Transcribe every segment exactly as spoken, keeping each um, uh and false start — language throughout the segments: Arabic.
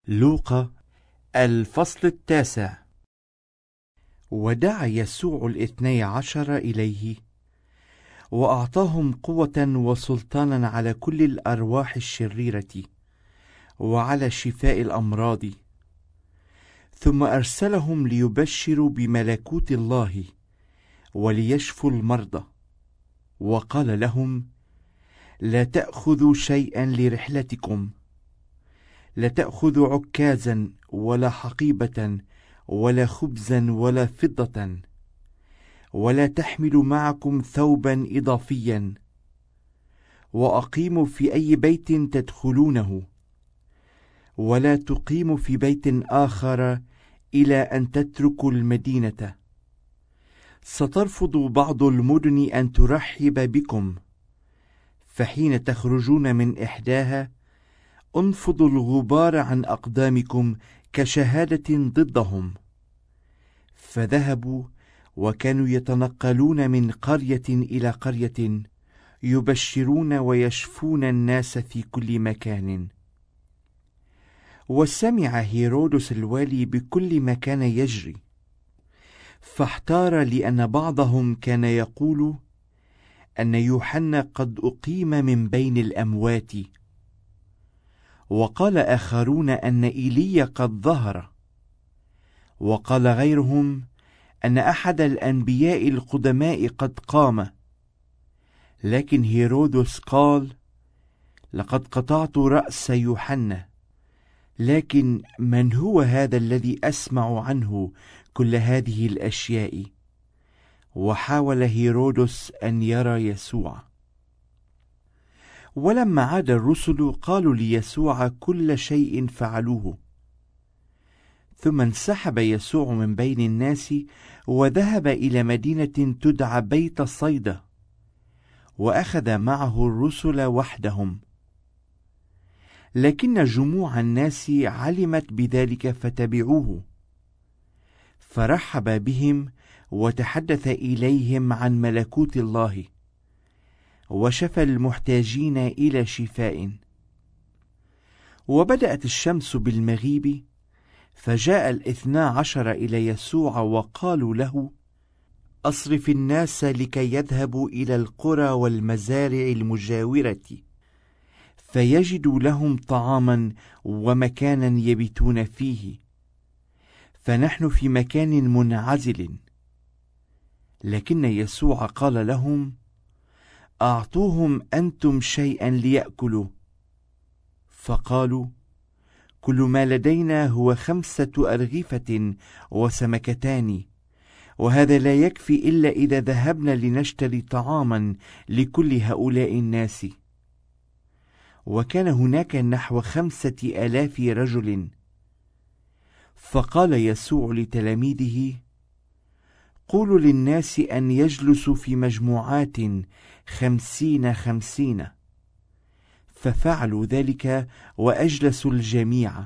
لوقا الفصل التاسع. ودعا يسوع الاثني عشر إليه وأعطاهم قوة وسلطانا على كل الأرواح الشريرة وعلى شفاء الأمراض، ثم أرسلهم ليبشروا بملكوت الله وليشفوا المرضى، وقال لهم: لا تأخذوا شيئا لرحلتكم، لا تأخذوا عكازا ولا حقيبة ولا خبزا ولا فضة، ولا تحملوا معكم ثوبا إضافيا، وأقيموا في أي بيت تدخلونه، ولا تقيموا في بيت آخر إلى أن تتركوا المدينة. سترفض بعض المدن أن ترحب بكم، فحين تخرجون من إحداها انفضوا الغبار عن أقدامكم كشهادة ضدهم. فذهبوا وكانوا يتنقلون من قرية إلى قرية يبشرون ويشفون الناس في كل مكان. وسمع هيرودس الوالي بكل ما كان يجري، فاحتار، لأن بعضهم كان يقول أن يوحنا قد أقيم من بين الأموات، وقال آخرون أن إيليا قد ظهر، وقال غيرهم أن أحد الأنبياء القدماء قد قام. لكن هيرودس قال: لقد قطعت رأس يوحنا، لكن من هو هذا الذي أسمع عنه كل هذه الأشياء؟ وحاول هيرودس أن يرى يسوع. ولما عاد الرسل قالوا ليسوع كل شيء فعلوه. ثم انسحب يسوع من بين الناس وذهب إلى مدينة تدعى بيت صيدا، وأخذ معه الرسل وحدهم. لكن جموع الناس علمت بذلك فتبعوه، فرحب بهم وتحدث إليهم عن ملكوت الله، وشفى المحتاجين إلى شفاء. وبدأت الشمس بالمغيب، فجاء الاثنا عشر إلى يسوع وقالوا له: أصرف الناس لكي يذهبوا إلى القرى والمزارع المجاورة، فيجدوا لهم طعاما ومكانا يبيتون فيه، فنحن في مكان منعزل. لكن يسوع قال لهم: أعطوهم أنتم شيئا ليأكلوا. فقالوا: كل ما لدينا هو خمسة أرغفة وسمكتان، وهذا لا يكفي إلا إذا ذهبنا لنشتري طعاما لكل هؤلاء الناس. وكان هناك نحو خمسة آلاف رجل. فقال يسوع لتلاميذه: قولوا للناس أن يجلسوا في مجموعات خمسين خمسين. ففعلوا ذلك وأجلسوا الجميع.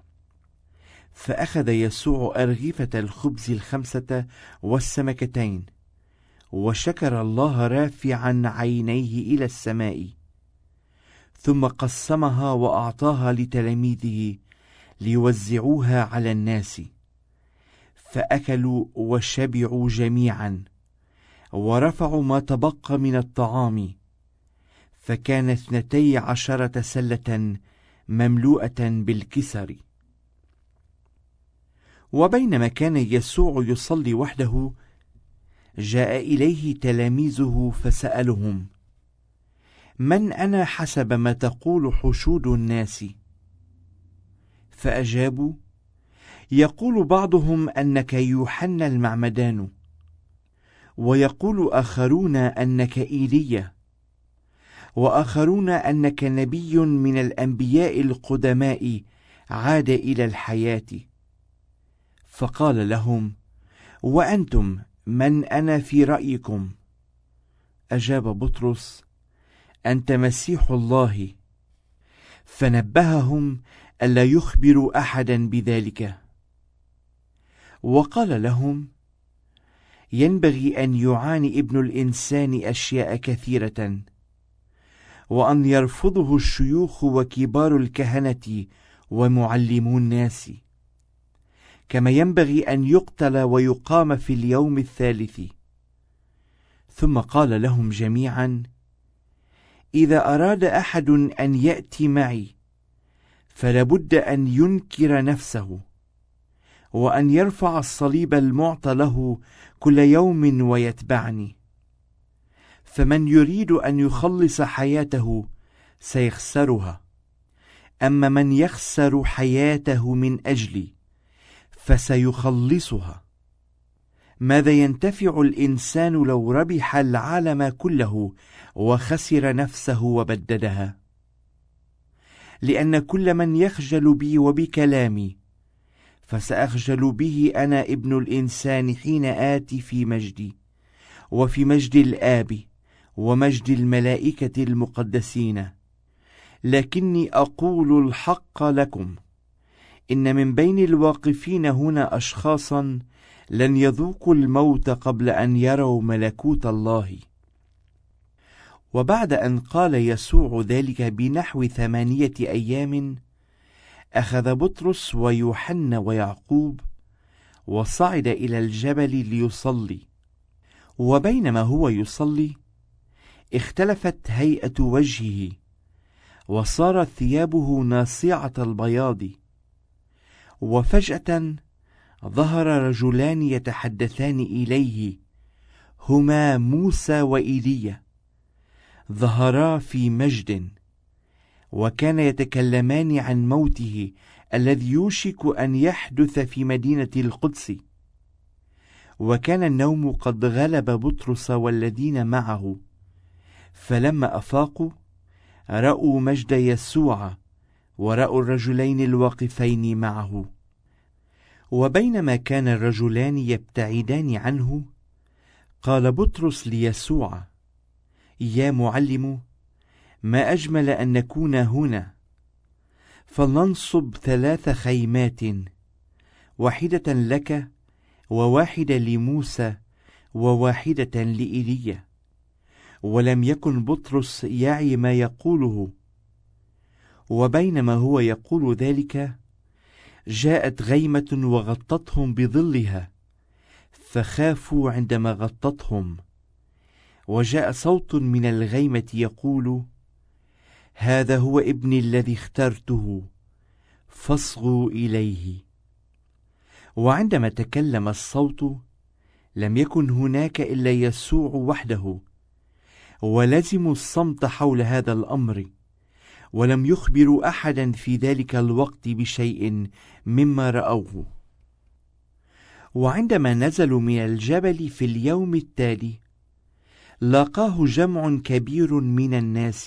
فأخذ يسوع أرغفة الخبز الخمسة والسمكتين، وشكر الله رافعا عينيه إلى السماء، ثم قسمها وأعطاها لتلاميذه ليوزعوها على الناس. فأكلوا وشبعوا جميعا، ورفعوا ما تبقى من الطعام، فكان اثنتي عشرة سلة مملوءة بالكسر. وبينما كان يسوع يصلي وحده، جاء إليه تلاميذه فسألهم: من أنا حسب ما تقول حشود الناس؟ فأجابوا: يقول بعضهم أنك يوحنا المعمدان، ويقول آخرون أنك إيليا، وآخرون أنك نبي من الأنبياء القدماء عاد إلى الحياة. فقال لهم: وأنتم من أنا في رأيكم؟ أجاب بطرس: أنت مسيح الله. فنبههم ألا يخبروا أحدا بذلك. وقال لهم: ينبغي أن يعاني ابن الإنسان أشياء كثيرة، وأن يرفضه الشيوخ وكبار الكهنة ومعلمو الناس، كما ينبغي أن يقتل ويقام في اليوم الثالث. ثم قال لهم جميعا: إذا أراد أحد أن يأتي معي فلابد أن ينكر نفسه، وأن يرفع الصليب المعطى له كل يوم ويتبعني. فمن يريد أن يخلص حياته سيخسرها، أما من يخسر حياته من أجلي فسيخلصها. ماذا ينتفع الإنسان لو ربح العالم كله وخسر نفسه وبددها؟ لأن كل من يخجل بي وبكلامي فسأخجل به أنا ابن الإنسان حين آتي في مجدي وفي مجد الآب ومجد الملائكة المقدسين. لكني أقول الحق لكم، إن من بين الواقفين هنا أشخاصا لن يذوقوا الموت قبل أن يروا ملكوت الله. وبعد أن قال يسوع ذلك بنحو ثمانية أيام، أخذ بطرس ويوحنا ويعقوب وصعد إلى الجبل ليصلي. وبينما هو يصلي اختلفت هيئة وجهه، وصارت ثيابه ناصعة البياض. وفجأة ظهر رجلان يتحدثان إليه، هما موسى وإيليا، ظهرا في مجد، وكان يتكلمان عن موته الذي يوشك أن يحدث في مدينة القدس. وكان النوم قد غلب بطرس والذين معه، فلما أفاقوا رأوا مجد يسوع ورأوا الرجلين الواقفين معه. وبينما كان الرجلان يبتعدان عنه، قال بطرس ليسوع: يا معلم، ما أجمل أن نكون هنا، فلننصب ثلاث خيمات، واحدة لك وواحدة لموسى وواحدة لإيليا. ولم يكن بطرس يعي ما يقوله. وبينما هو يقول ذلك جاءت غيمة وغطتهم بظلها، فخافوا عندما غطتهم. وجاء صوت من الغيمة يقول: هذا هو ابني الذي اخترته، فاصغوا إليه. وعندما تكلم الصوت لم يكن هناك إلا يسوع وحده، ولزموا الصمت حول هذا الأمر، ولم يخبروا أحدا في ذلك الوقت بشيء مما رأوه. وعندما نزلوا من الجبل في اليوم التالي لاقاه جمع كبير من الناس،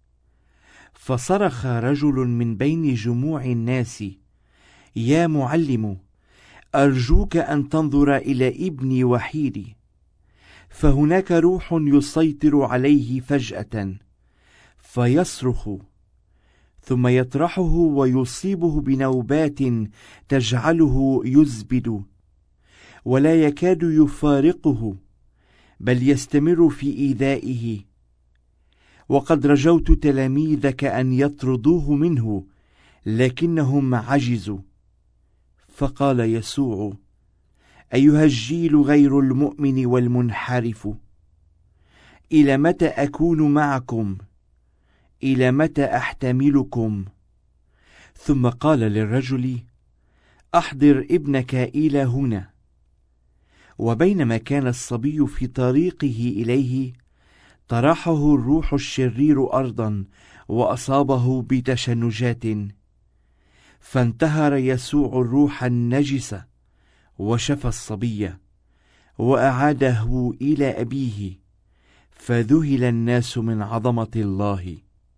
فصرخ رجل من بين جموع الناس: يا معلم، أرجوك أن تنظر إلى ابني وحيدي، فهناك روح يسيطر عليه فجأة فيصرخ، ثم يطرحه ويصيبه بنوبات تجعله يزبد، ولا يكاد يفارقه، بل يستمر في إيذائه. وقد رجوت تلاميذك أن يطردوه منه، لكنهم عجزوا. فقال يسوع: أيها الجيل غير المؤمن والمنحرف، إلى متى أكون معكم؟ إلى متى أحتملكم؟ ثم قال للرجل: أحضر ابنك إلى هنا. وبينما كان الصبي في طريقه إليه طرحه الروح الشرير أرضا وأصابه بتشنجات، فانتهر يسوع الروح النجس وشفى الصبي وأعاده إلى أبيه، فذهل الناس من عظمة الله.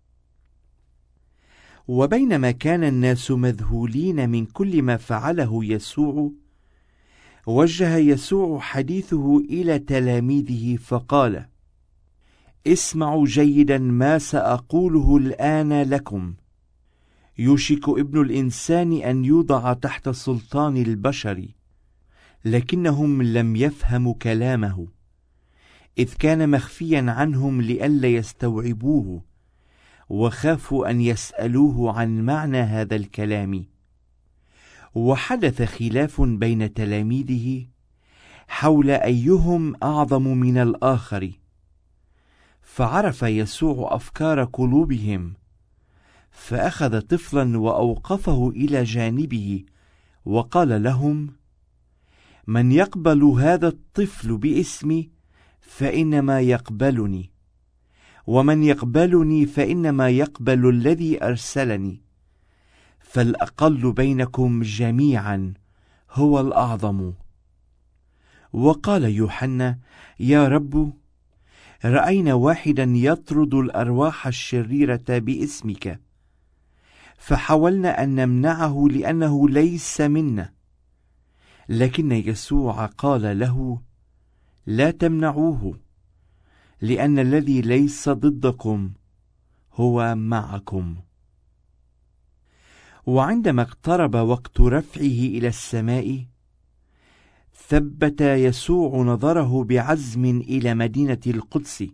وبينما كان الناس مذهولين من كل ما فعله يسوع، وجه يسوع حديثه إلى تلاميذه فقال: اسمعوا جيدا ما سأقوله الآن لكم. يوشك ابن الإنسان أن يوضع تحت سلطان البشر، لكنهم لم يفهموا كلامه، إذ كان مخفيا عنهم لئلا يستوعبوه، وخافوا أن يسألوه عن معنى هذا الكلام. وحدث خلاف بين تلاميذه حول أيهم أعظم من الآخر، فعرف يسوع أفكار قلوبهم، فأخذ طفلا وأوقفه إلى جانبه وقال لهم: من يقبل هذا الطفل باسمي فإنما يقبلني، ومن يقبلني فإنما يقبل الذي أرسلني، فالأقل بينكم جميعا هو الأعظم. وقال يوحنا: يا رب، رأينا واحدا يطرد الأرواح الشريرة باسمك، فحاولنا أن نمنعه لأنه ليس منا. لكن يسوع قال له: لا تمنعوه، لأن الذي ليس ضدكم هو معكم. وعندما اقترب وقت رفعه إلى السماء، ثبت يسوع نظره بعزم إلى مدينة القدس،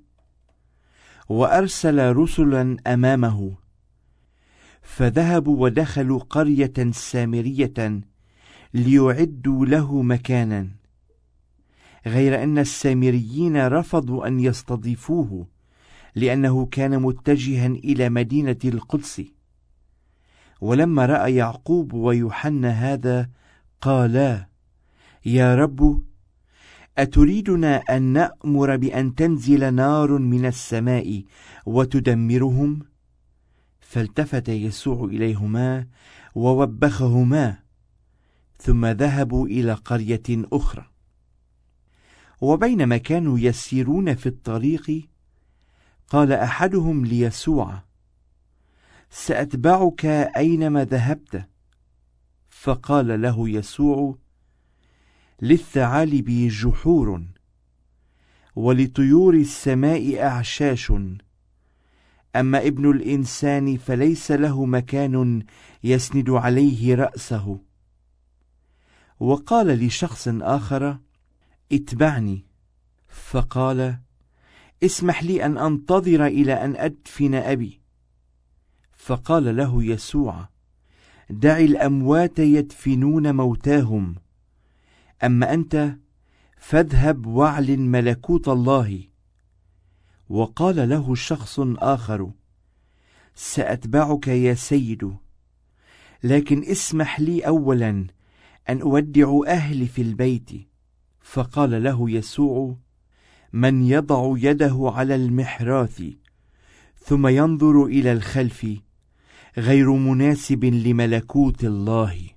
وأرسل رسلا أمامه، فذهبوا ودخلوا قرية سامرية ليعدوا له مكانا، غير أن السامريين رفضوا أن يستضيفوه لأنه كان متجها إلى مدينة القدس. ولما رأى يعقوب ويوحنا هذا قالا: يا رب، أتريدنا أن نأمر بأن تنزل نار من السماء وتدمرهم؟ فالتفت يسوع إليهما ووبخهما، ثم ذهبوا إلى قرية أخرى. وبينما كانوا يسيرون في الطريق، قال أحدهم ليسوع: سأتبعك أينما ذهبت. فقال له يسوع: للثعالب جحور، ولطيور السماء أعشاش، أما ابن الإنسان فليس له مكان يسند عليه رأسه. وقال لشخص آخر: اتبعني. فقال: اسمح لي أن أنتظر إلى أن أدفن أبي. فقال له يسوع: دع الأموات يدفنون موتاهم، أما أنت فاذهب واعلن ملكوت الله. وقال له شخص آخر: سأتبعك يا سيد، لكن اسمح لي أولا أن أودع أهلي في البيت. فقال له يسوع: من يضع يده على المحراث ثم ينظر إلى الخلف غير مناسب لملكوت الله.